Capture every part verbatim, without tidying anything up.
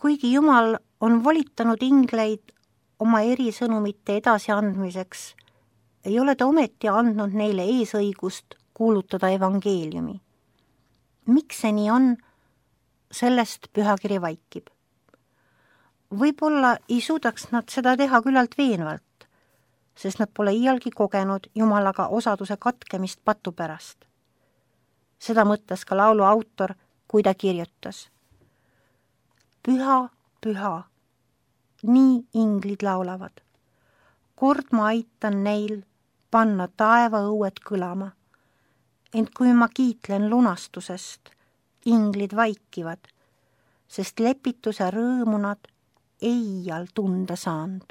kuigi Jumal on volitanud ingleid oma erisõnumite edasiandmiseks, ei ole ta ometi andnud neile eesõigust kuulutada evangeeliumi. Miks see nii on, sellest pühakiri vaikib. Võib-olla ei suudaks nad seda teha küllalt veenvalt, sest nad pole iialgi kogenud Jumalaga osaduse katkemist patu pärast. Seda mõtles ka laulu autor, kui ta kirjutas. Püha, püha, nii inglid laulavad. Kord ma aitan neil panna taeva õued kõlama. Ent kui ma kiitlen lunastusest, inglid vaikivad, sest lepituse rõõmu nad eial tunda saanud.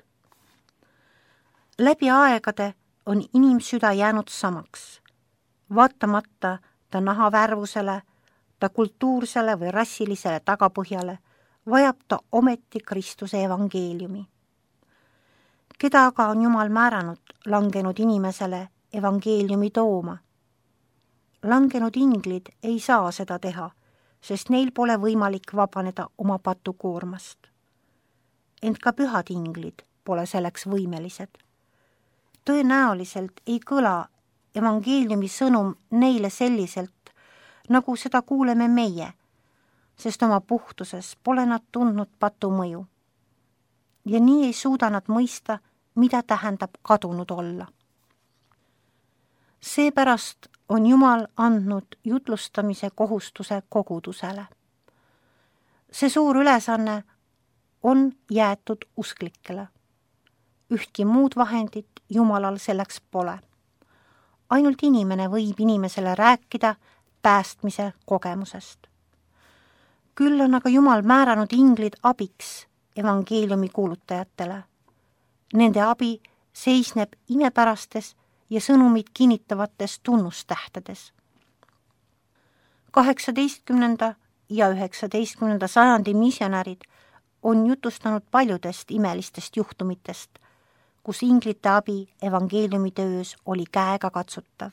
Läbi aegade on inimsüda jäänud samaks, vaatamata ta nahavärvusele, ta kultuursele või rassilisele tagapõhjale, vajab ta ometi Kristuse evangeeliumi. Keda aga on Jumal määranud langenud inimesele evangeeliumi tooma? Langenud inglid ei saa seda teha, sest neil pole võimalik vabaneda oma patukoormast. Ent ka pühad inglid pole selleks võimelised. Tõenäoliselt ei kõla evangeeliumi sõnum neile selliselt, nagu seda kuuleme meie, sest oma puhtuses pole nad tundnud patu mõju. Ja nii ei suuda nad mõista, mida tähendab kadunud olla. Seepärast on Jumal andnud jutlustamise kohustuse kogudusele. See suur ülesanne on jäetud usklikele. Ühtki muud vahendit Jumalal selleks pole. Ainult inimene võib inimesele rääkida päästmise kogemusest. Küll on aga Jumal määranud inglid abiks evangeeliumi kuulutajatele. Nende abi seisneb imepärastes ja sõnumid kinnitavates tunnustähtedes. kaheksateistkümnenda ja üheksateistkümnenda sajandi missionärid on jutustanud paljudest imelistest juhtumitest, kus inglite abi evangeeliumi töös oli käega katsutav.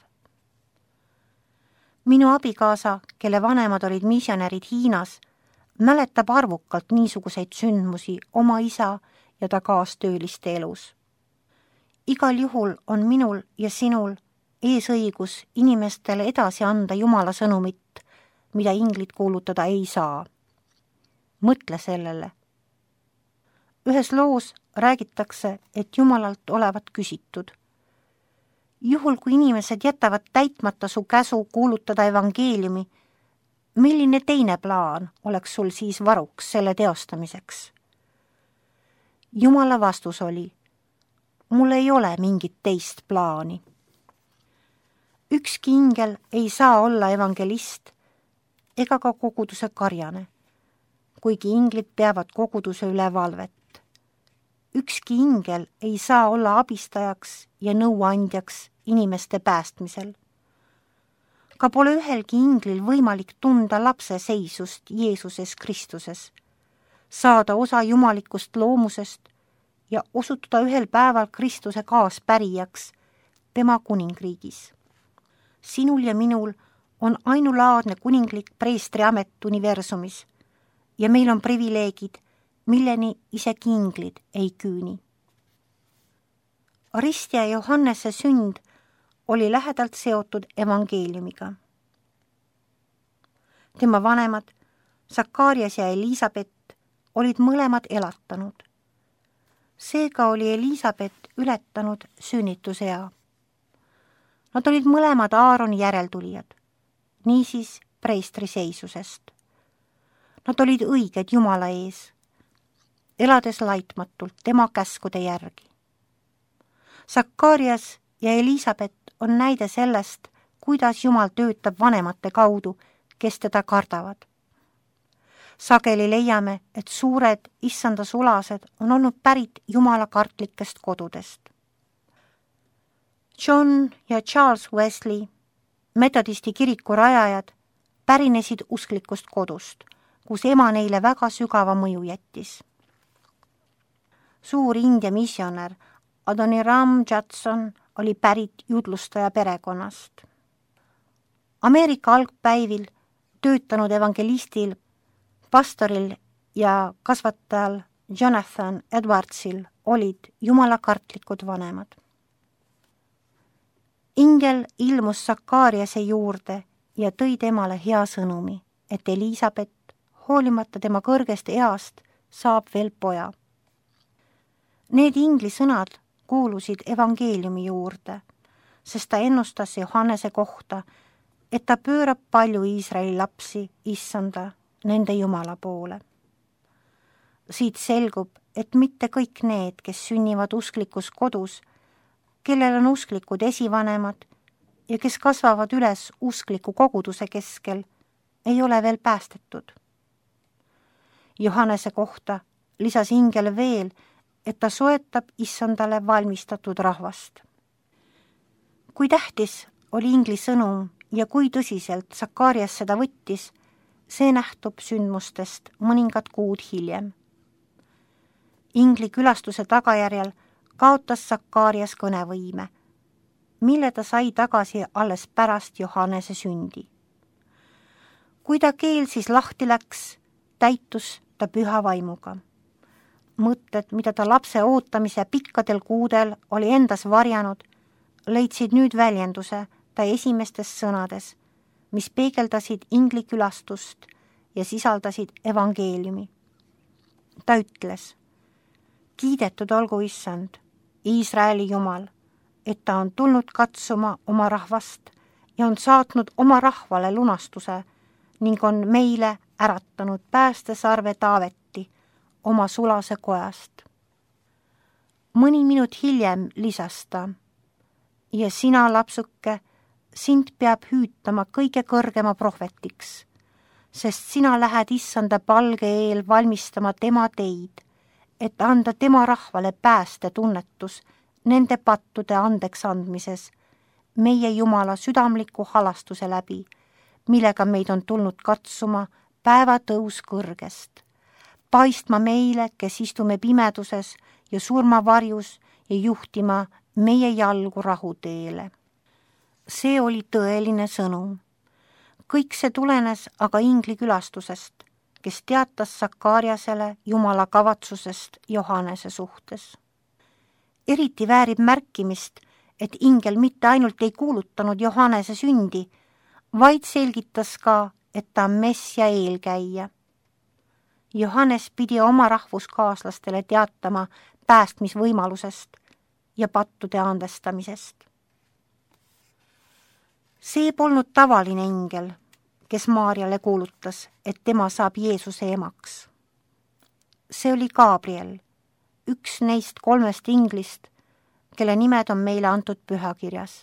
Minu abikaasa, kelle vanemad olid missionärid Hiinas, mäletab arvukalt niisuguseid sündmusi oma isa ja ta kaastööliste elus. Igal juhul on minul ja sinul eesõigus inimestele edasi anda Jumala sõnumit, mida inglid kuulutada ei saa. Mõtle sellele. Ühes loos räägitakse, et Jumalalt olevat küsitud. Juhul, kui inimesed jätavad täitmata su käsu kuulutada evangeeliumi, milline teine plaan oleks sul siis varuks selle teostamiseks? Jumala vastus oli, mul ei ole mingit teist plaani. Ükski ingel ei saa olla evangelist ega ka koguduse karjane, kuigi inglid peavad koguduse üle valvet. Ükski ingel ei saa olla abistajaks ja nõuandjaks inimeste päästmisel. Ka pole ühelgi inglil võimalik tunda lapse seisust Jeesuses Kristuses, saada osa jumalikust loomusest ja osutuda ühel päeval Kristuse kaaspärijaks tema kuningriigis. Sinul ja minul on ainulaadne kuninglik preestri amet universumis ja meil on privileegid, milleni isegi inglid ei küüni. Aristja Johannese sünd oli lähedalt seotud evangeeliumiga. Tema vanemad, Sakarias ja Elisabet, olid mõlemad elatanud. Seega oli Elisabet ületanud sünnitusea. Nad olid mõlemad Aaroni järeltulijad, niisiis preestri seisusest. Nad olid õiged Jumala ees, elades laitmatult tema käskude järgi. Sakarias ja Elisabet on näide sellest, kuidas Jumal töötab vanemate kaudu, kes teda kardavad. Sageli leiame, et suured issanda sulased on olnud pärit Jumala kartlikest kodudest. John ja Charles Wesley, metodisti kiriku rajajad, pärinesid usklikust kodust, kus ema neile väga sügava mõju jättis. Suur India missionär Adoniram Judson oli pärit judlustaja perekonnast. Ameerika algpäivil töötanud evangelistil, pastoril ja kasvatajal Jonathan Edwardsil olid jumalakartlikud vanemad. Ingel ilmus Sakariase juurde ja tõi temale hea sõnumi, et Elisabet, hoolimata tema kõrgest east, saab veel poja. Need ingli sõnad kuulusid evangeeliumi juurde, sest ta ennustas Johannese kohta, et ta pöörab palju Iisraeli lapsi issanda nende Jumala poole. Siit selgub, et mitte kõik need, kes sünnivad usklikus kodus, kellel on usklikud esivanemad ja kes kasvavad üles uskliku koguduse keskel, ei ole veel päästetud. Johannese kohta lisas ingel veel, et ta soetab issandale valmistatud rahvast. Kui tähtis oli ingli sõnum ja kui tõsiselt Sakarias seda võttis, see nähtub sündmustest mõningad kuud hiljem. Ingli külastuse tagajärjel kaotas Sakarias kõnevõime, mille ta sai tagasi alles pärast Johannese sündi. Kui ta keel siis lahti läks, täitus ta püha vaimuga. Mõtted, mida ta lapse ootamise pikkadel kuudel oli endas varjanud, leidsid nüüd väljenduse ta esimestes sõnades, mis peegeldasid ingli külastust ja sisaldasid evangeeliumi. Ta ütles: kiidetud olgu issand, Iisraeli Jumal, et ta on tulnud katsuma oma rahvast ja on saatnud oma rahvale lunastuse ning on meile äratanud päästesarve Taavetti oma sulase kojast. Mõni minut hiljem lisas ta: ja sina, lapsuke, sind peab hüütama kõige kõrgema prohvetiks, sest sina lähed issanda palge eel valmistama tema teid, et anda tema rahvale päästetunnetus nende pattude andeks andmises, meie Jumala südamliku halastuse läbi, millega meid on tulnud katsuma päevatõus kõrgest, paistma meile, kes istume pimeduses ja surmavarjus ja juhtima meie jalgu rahuteele. See oli tõeline sõnum. Kõik see tulenes aga ingli külastusest, kes teatas Sakariasele Jumala kavatsusest Johannese suhtes. Eriti väärib märkimist, et ingel mitte ainult ei kuulutanud Johannese sündi, vaid selgitas ka, et ta on messia eelkäija. Johannes pidi oma rahvuskaaslastele teatama päästmisvõimalusest ja pattude andestamisest. See polnud tavaline ingel, kes Maarjale kuulutas, et tema saab Jeesuse emaks. See oli Gabriel, üks neist kolmest inglist, kelle nimed on meile antud pühakirjas.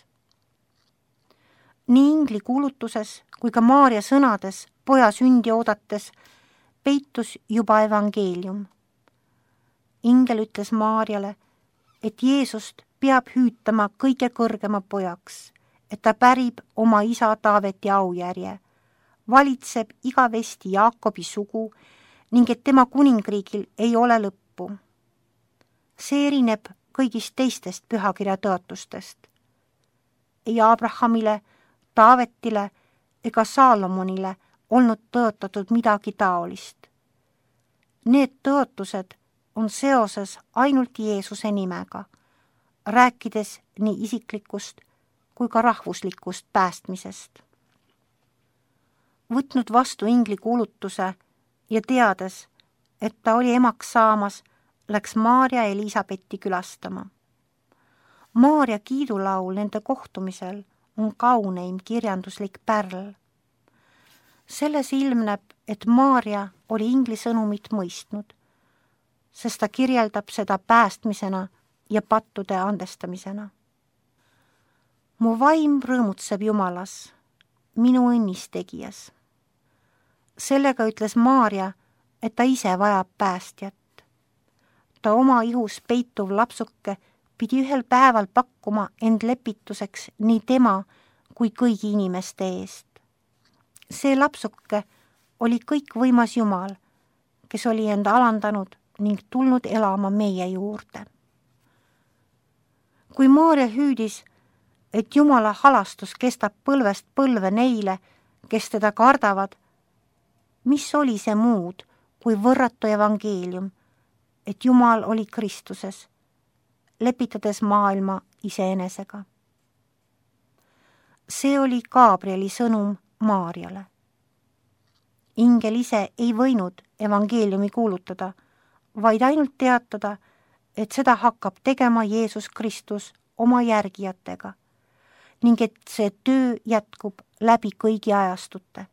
Nii ingli kuulutuses kui ka Maarja sõnades poja sündi oodates peitus juba evangeelium. Ingel ütles Maarjale, et Jeesust peab hüütama kõige kõrgema pojaks, et ta pärib oma isa Taaveti aujärje, valitseb igavesti Jaakobi sugu ning et tema kuningriigil ei ole lõppu. See erineb kõigist teistest pühakirja tõotustest. Ei Abrahamile, Taavetile ega Saalomonile olnud tõotatud midagi taolist. Need tõotused on seoses ainult Jeesuse nimega, rääkides nii isiklikust kui ka rahvuslikust päästmisest. Võtnud vastu ingli kuulutuse ja teades, et ta oli emaks saamas, läks Maarja Elisabetti külastama. Maarja kiidulaul nende kohtumisel on kauneim kirjanduslik pärl. Selles ilmneb, et Maarja oli ingli sõnumit mõistnud, sest ta kirjeldab seda päästmisena ja pattude andestamisena. Mu vaim rõõmutseb Jumalas, minu õnnistegijas. Sellega ütles Maarja, et ta ise vajab päästjat. Ta oma ihus peituv lapsuke pidi ühel päeval pakkuma end lepituseks nii tema kui kõigi inimeste eest. See lapsuke oli kõikvõimas Jumal, kes oli enda alandanud ning tulnud elama meie juurde. Kui Maarja hüüdis, et Jumala halastus kestab põlvest põlve neile, kes teda kardavad, mis oli see muud, kui võrratu evangeelium, et Jumal oli Kristuses, lepitades maailma iseenesega. See oli Gabrieli sõnum Maarjale. Ingel ise ei võinud evangeeliumi kuulutada, vaid ainult teatada, et seda hakkab tegema Jeesus Kristus oma järgijatega ning et see töö jätkub läbi kõigi ajastute.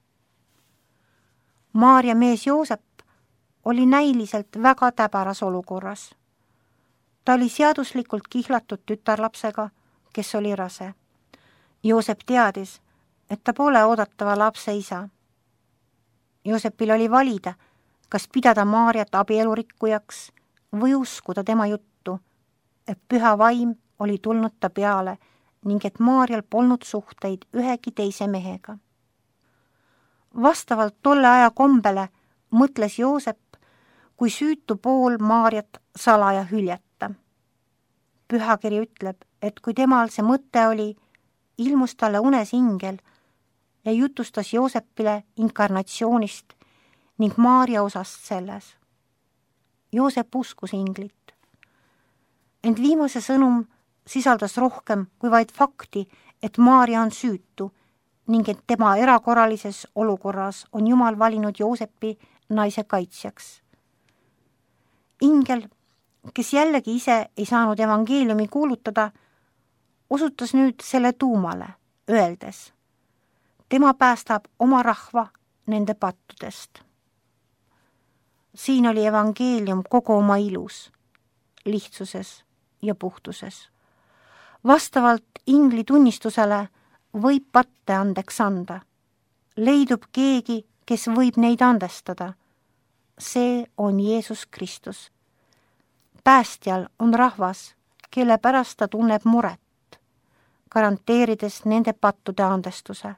Maarja mees Joosep oli näiliselt väga täbaras olukorras. Ta oli seaduslikult kihlatud tütarlapsega, kes oli rase. Joosep teadis, et ta pole oodatava lapse isa. Joosepil oli valida, kas pidada Maarjat abielurikkujaks või uskuda tema juttu, et püha vaim oli tulnud ta peale ning et Maarjal polnud suhteid ühegi teise mehega. Vastavalt tolle aja kombele mõtles Joosep, kui süütu pool Maarjat salaja hüljeta. Pühakiri ütleb, et kui temal see mõte oli, ilmus talle unes ingel ja jutustas Joosepile inkarnatsioonist ning Maarja osast selles. Joosep uskus inglit. Ent viimase sõnum sisaldas rohkem kui vaid fakti, et Maarja on süütu ning et tema erakorralises olukorras on Jumal valinud Joosepi naise kaitsjaks. Ingel, kes jällegi ise ei saanud evangeeliumi kuulutada, osutas nüüd selle tuumale, öeldes: tema päästab oma rahva nende pattudest. Siin oli evangeelium kogu oma ilus, lihtsuses ja puhtuses. Vastavalt ingli tunnistusele võib patte andeks anda. Leidub keegi, kes võib neid andestada. See on Jeesus Kristus. Päästjal on rahvas, kelle pärast ta tunneb muret, garanteerides nende pattude andestuse.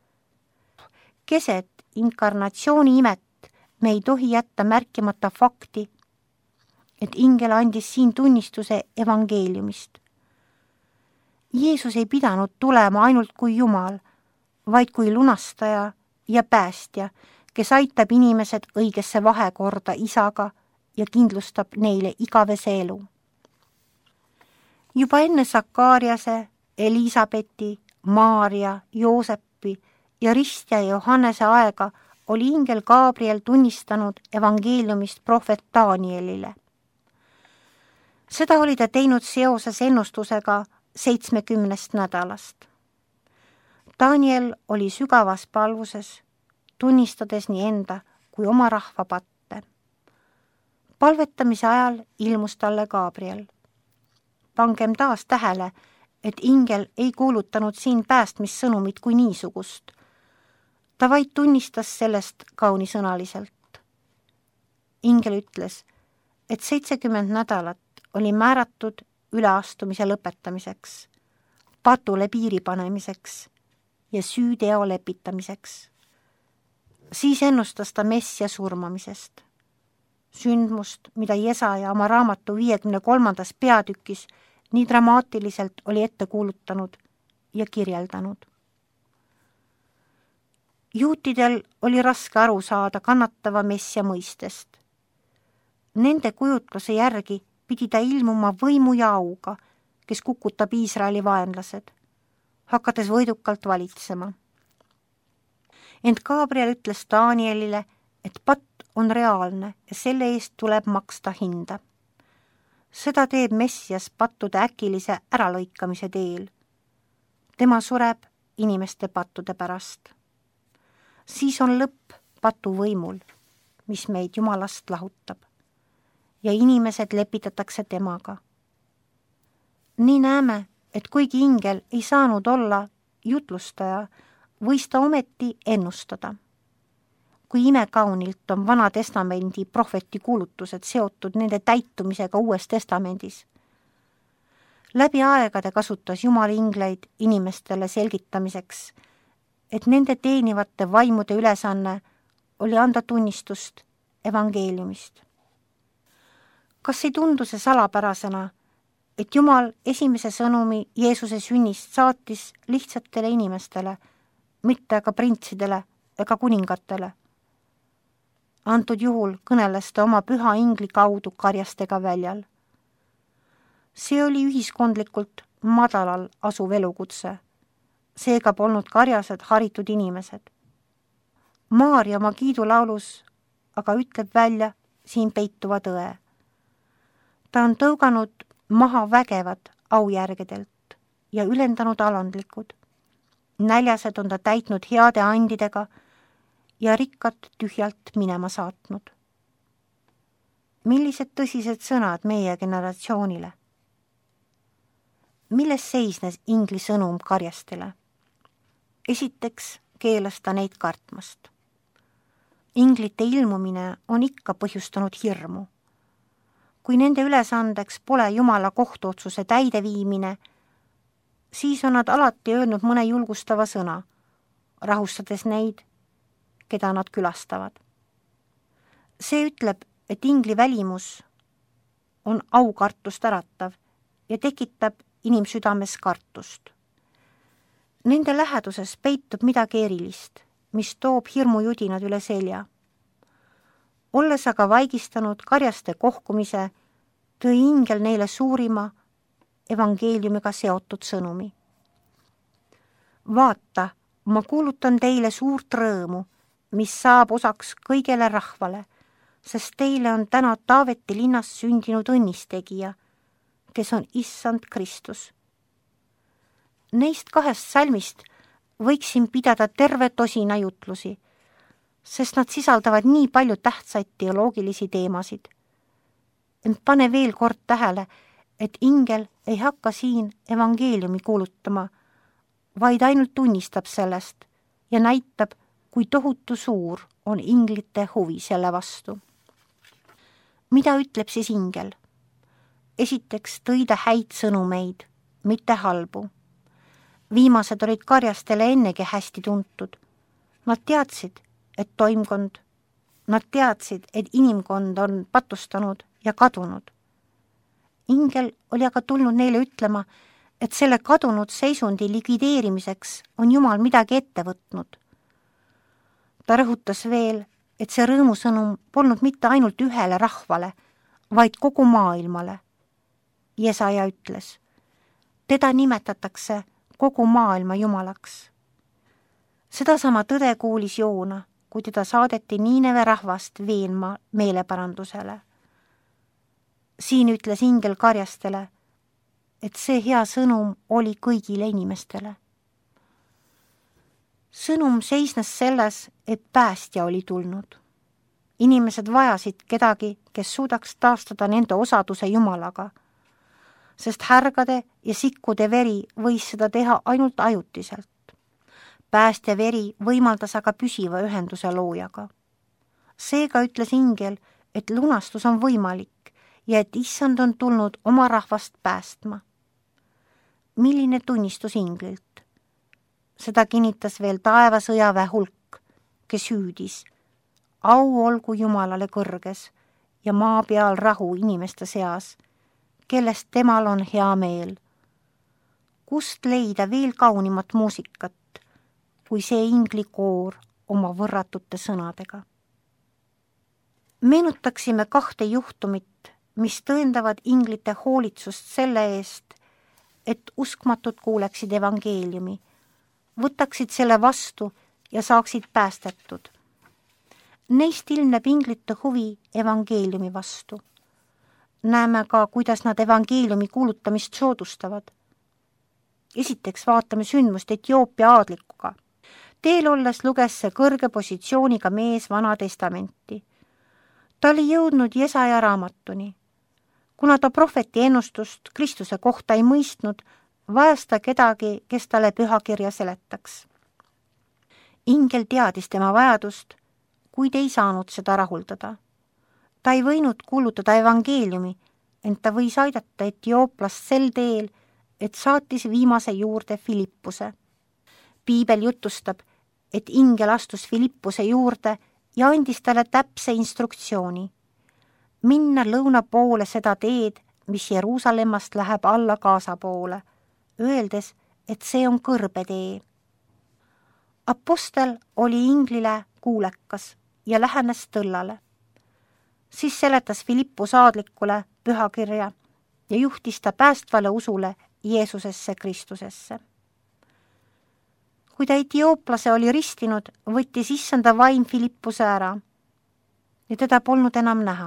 Keset inkarnatsiooni imet me ei tohi jätta märkimata fakti, et ingel andis siin tunnistuse evangeeliumist. Jeesus ei pidanud tulema ainult kui Jumal, vaid kui lunastaja ja päästja, kes aitab inimesed õigesse vahekorda isaga ja kindlustab neile igavese elu. Juba enne Sakariase, Elisabethi, Maarja, Joosepi ja ristja Johannese aega oli ingel Gabriel tunnistanud evangeeliumist prohvet Danielile. Seda oli ta teinud seoses ennustusega seitsmekümnest nädalast. Daniel oli sügavas palvuses, tunnistades nii enda kui oma rahva patte. Palvetamise ajal ilmus talle Gabriel. Pangem taas tähele, et ingel ei kuulutanud siin päästmissõnumit kui niisugust. Ta vaid tunnistas sellest kaunisõnaliselt. Ingel ütles, et seitsekümmend nädalat oli määratud üleastumise lõpetamiseks, patule piiri panemiseks ja süüteo lepitamiseks. Siis ennustas ta Messia surmamisest. Sündmust, mida Jesaja oma raamatu viiekümne kolmandas peatükis nii dramaatiliselt oli ette kuulutanud ja kirjeldanud. Juutidel oli raske aru saada kannatava Messia mõistest. Nende kujutluse järgi pidi ta ilmuma võimu ja auga, kes kukutab Iisraeli vaenlased, hakates võidukalt valitsema. Ent Gabriel ütles Danielile, et patt on reaalne ja selle eest tuleb maksta hinda. Seda teeb Messias pattude äkilise äralõikamise teel. Tema sureb inimeste pattude pärast. Siis on lõpp patu võimul, mis meid Jumalast lahutab, ja inimesed lepitatakse temaga. Nii näeme, et kuigi ingel ei saanud olla jutlustaja, võis ta ometi ennustada. Kui imekaunilt on Vana Testamendi prohveti kuulutused seotud nende täitumisega Uues Testamendis. Läbi aegade kasutas Jumal ingleid inimestele selgitamiseks, et nende teenivate vaimude ülesanne oli anda tunnistust evangeeliumist. Kas ei tundu see salapärasena, et Jumal esimese sõnumi Jeesuse sünnist saatis lihtsatele inimestele, mitte aga printsidele ega kuningatele? Antud juhul kõneles ta oma püha ingli kaudu karjastega väljal. See oli ühiskondlikult madalal asuv elukutse, seega polnud karjased haritud inimesed. Maarja oma kiidulaulus aga ütleb välja siin peituva tõe. Ta on tõuganud maha vägevad aujärgedelt ja ülendanud alandlikud. Näljased on ta täitnud heade andidega ja rikkad tühjalt minema saatnud. Millised tõsised sõnad meie generatsioonile? Milles seisnes ingli sõnum karjastele? Esiteks keelas ta neid kartmast. Inglite ilmumine on ikka põhjustanud hirmu. Kui nende ülesandeks pole Jumala kohtuotsuse täideviimine, siis on nad alati öelnud mõne julgustava sõna, rahustades neid, keda nad külastavad. See ütleb, et ingli välimus on aukartust äratav ja tekitab inimsüdames kartust. Nende läheduses peitub midagi erilist, mis toob hirmujudinad üle selja. Olles aga vaigistanud karjaste kohkumise, tõi ingel neile suurima evangeeliumiga seotud sõnumi. Vaata, ma kuulutan teile suurt rõõmu, mis saab osaks kõigele rahvale, sest teile on täna Taaveti linnas sündinud õnnistegija, kes on issand Kristus. Neist kahest salmist võiksin pidada terve tosina jutlusi, sest nad sisaldavad nii palju tähtsaid teoloogilisi teemasid. Ent pane veel kord tähele, et ingel ei hakka siin evangeeliumi kuulutama, vaid ainult tunnistab sellest ja näitab, kui tohutu suur on inglite huvi selle vastu. Mida ütleb siis ingel? Esiteks tõi ta häid sõnumeid, mitte halbu. Viimased olid karjastele ennegi hästi tuntud. Nad teadsid, et toimkond, nad teadsid, et inimkond on patustanud ja kadunud. Ingel oli aga tulnud neile ütlema, et selle kadunud seisundi likvideerimiseks on Jumal midagi ette võtnud. Ta rõhutas veel, et see rõõmusõnum polnud mitte ainult ühele rahvale, vaid kogu maailmale. Jesaja ütles, teda nimetatakse kogu maailma Jumalaks. Sedasama tõde kuulis Joona, kui teda saadeti Niineve rahvast veenma meeleparandusele. Siin ütles ingel karjastele, et see hea sõnum oli kõigile inimestele. Sõnum seisnes selles, et päästja oli tulnud. Inimesed vajasid kedagi, kes suudaks taastada nende osaduse Jumalaga, sest härgade ja sikkude veri võis seda teha ainult ajutiselt. Päästja veri võimaldas aga püsiva ühenduse loojaga. Seega ütles ingel, et lunastus on võimalik ja et issand on tulnud oma rahvast päästma. Milline tunnistus inglilt? Seda kinnitas veel taevasõjaväe hulk, kes hüüdis, au olgu Jumalale kõrges ja maa peal rahu inimeste seas, kellest temal on hea meel. Kust leida veel kaunimat muusikat, kui see ingli koor oma võrratute sõnadega? Meenutaksime kahte juhtumit, mis tõendavad inglite hoolitsust selle eest, et uskmatud kuuleksid evangeeliumi, võtaksid selle vastu ja saaksid päästetud. Neist ilmneb inglite huvi evangeeliumi vastu. Näeme ka, kuidas nad evangeeliumi kuulutamist soodustavad. Esiteks vaatame sündmust Etioopia aadlikuga. Teel olles luges see kõrge positsiooniga mees Vana Testamenti. Ta oli jõudnud Jesaja raamatuni. Kuna ta prohveti ennustust Kristuse kohta ei mõistnud, vajas ta kedagi, kes talle pühakirja seletaks. Ingel teadis tema vajadust, kuid ei saanud seda rahuldada. Ta ei võinud kuulutada evangeeliumi, ent ta võis aidata Etiooplast sel teel, et saatis viimase juurde Filippuse. Piibel jutustab, et ingel astus Filippuse juurde ja andis talle täpse instruktsiooni. Minna lõuna poole seda teed, mis Jeruusalemmast läheb alla Gaza poole, öeldes, et see on kõrbetee. Apostel oli inglile kuulekas ja lähenes tõllale. Siis seletas Philippus aadlikule pühakirja ja juhtis ta päästvale usule Jeesusesse Kristusesse. Kui ta etiooplase oli ristinud, võttis issanda vaim Philippuse ära ja teda polnud enam näha.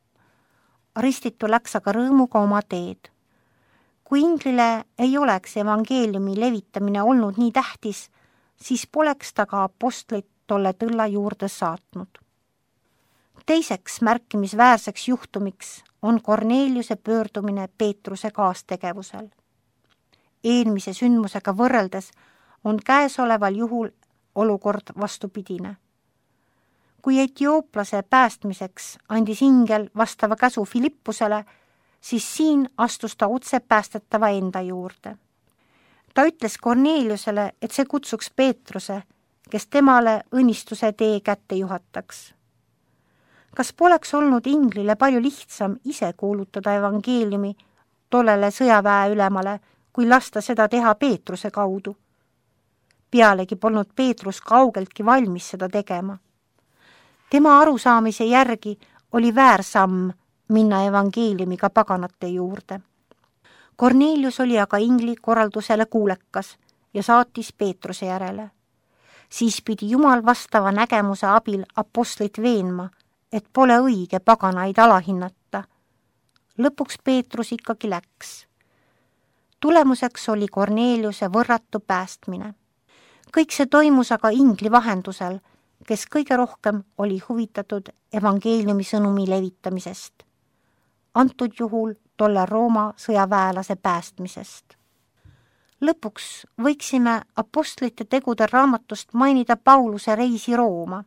Ristitu läks aga rõõmuga oma teed. Kui inglile ei oleks evangeeliumi levitamine olnud nii tähtis, siis poleks ta ka apostlit tolle tõlla juurde saatnud. Teiseks märkimisväärseks juhtumiks on Korneliuse pöördumine Peetruse kaastegevusel. Eelmise sündmusega võrreldes on käesoleval juhul olukord vastupidine. Kui etiooplase päästmiseks andis ingel vastava käsu Philippusele, siis siin astus ta otse päästetava enda juurde. Ta ütles Korneliusele, et see kutsuks Peetruse, kes temale õnnistuse tee kätte juhataks. Kas poleks olnud inglile palju lihtsam ise kuulutada evangeeliumi tollele sõjaväe ülemale, kui lasta seda teha Peetruse kaudu? Pealegi polnud Peetrus kaugeltki valmis seda tegema. Tema arusaamise järgi oli väärsamm minna evangeeliumiga paganate juurde. Kornelius oli aga ingli korraldusele kuulekas ja saatis Peetruse järele. Siis pidi Jumal vastava nägemuse abil apostlit veenma, et pole õige paganaid alahinnata. Lõpuks Peetrus ikkagi läks. Tulemuseks oli Korneliuse võrratu päästmine. Kõik see toimus aga ingli vahendusel, kes kõige rohkem oli huvitatud evangeeliumi sõnumi levitamisest. Antud juhul tolle Rooma sõjaväelase päästmisest. Lõpuks võiksime apostlite tegude raamatust mainida Pauluse reisi Rooma.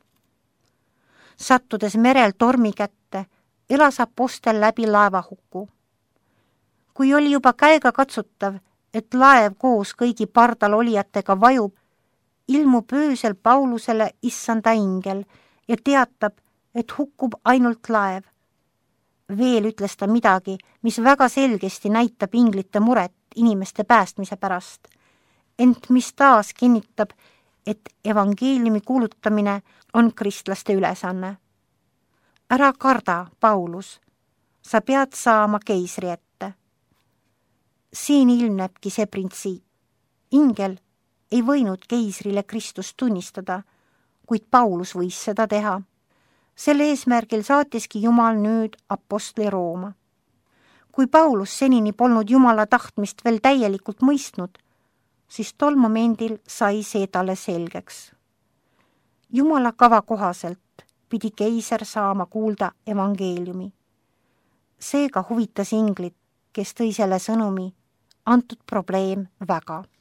Sattudes merel tormi kätte, elas apostel läbi laevahuku. Kui oli juba käega katsutav, et laev koos kõigi pardal olijatega vajub, ilmub öösel Paulusele issanda ingel ja teatab, et hukkub ainult laev. Veel ütles ta midagi, mis väga selgesti näitab inglite muret inimeste päästmise pärast, ent mis taas kinnitab, et evangeeliumi kuulutamine on kristlaste ülesanne. Ära karda, Paulus, sa pead saama keisri ette. Siin ilmnebki see printsiip. Ingel ei võinud keisrile Kristust tunnistada, kuid Paulus võis seda teha. Selle eesmärgil saatiski Jumal nüüd apostli Rooma. Kui Paulus senini polnud Jumala tahtmist veel täielikult mõistnud, siis tol momendil sai see talle selgeks. Jumala kava kohaselt pidi keiser saama kuulda evangeeliumi. Seega huvitas inglit, kes tõi selle sõnumi, antud probleem väga.